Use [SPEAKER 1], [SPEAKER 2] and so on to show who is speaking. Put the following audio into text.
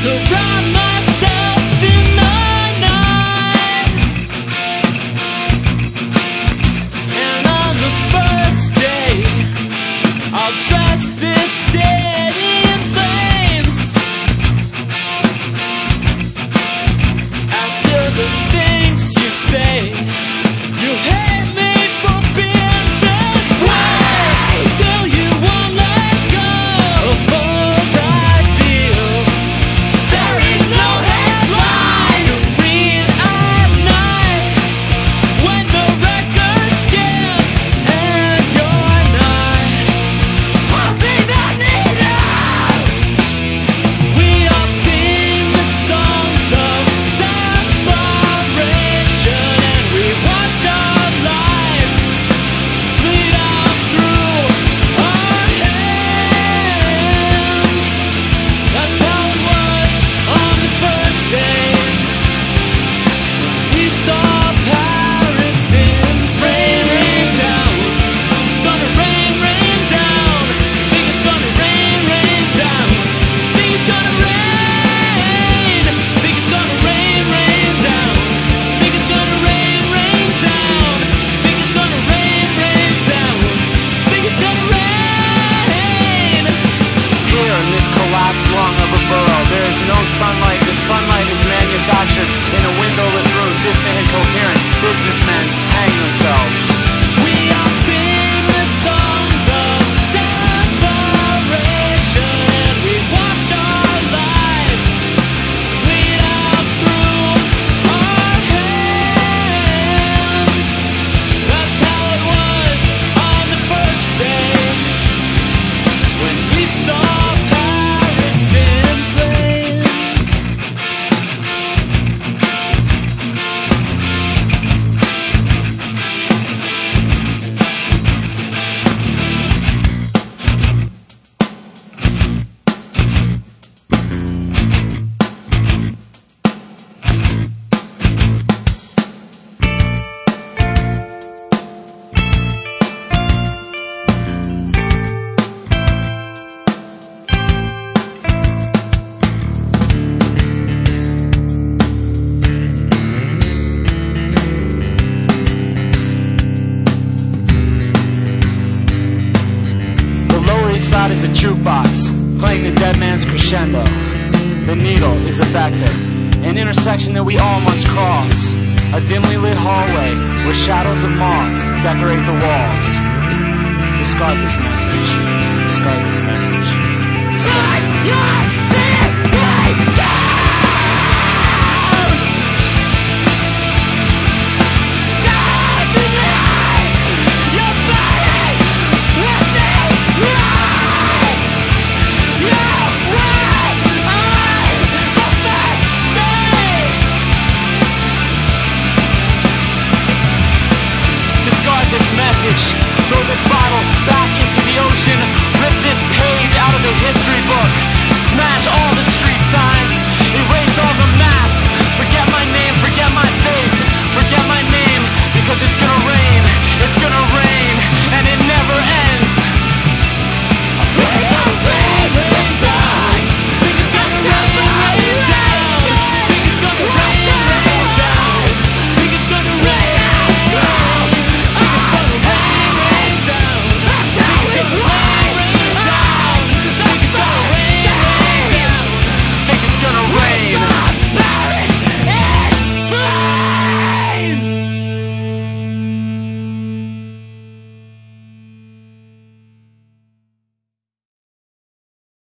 [SPEAKER 1] Surround myself in the night, and on the first day I'll trust this city in flames. After the things you say, you hate me for being this way. Still you won't let go of old ideals. There is no headline to read at night when the record skips and you're not holding the needle. We all sing the songs of separation, and we watch our lives bleed out through our hands. That's how it was on the first day. We saw Paris in rain, rain down. It's gonna rain, rain down. Think it's gonna rain, rain down. Think it's gonna rain. Think it's gonna rain, rain down. Think it's gonna rain, rain down. Think it's gonna rain, rain down. Think it's gonna rain.
[SPEAKER 2] Here in this collapsed lung of a borough, there is no sunlight. The sunlight is manufactured in a windowless room. Distant, incoherent businessmen hang themselves.
[SPEAKER 1] We all sing the songs of separation, and we watch our lives bleed out through our hands. That's how it was on the first day when we saw Paris in flames.
[SPEAKER 2] The Lower East Side is a jukebox, playing the dead man's crescendo. The Needle is a vector, an intersection that we all must cross. A dimly lit hallway where shadows of moths decorate the walls. Discard this message. Discard this message. Discard this message.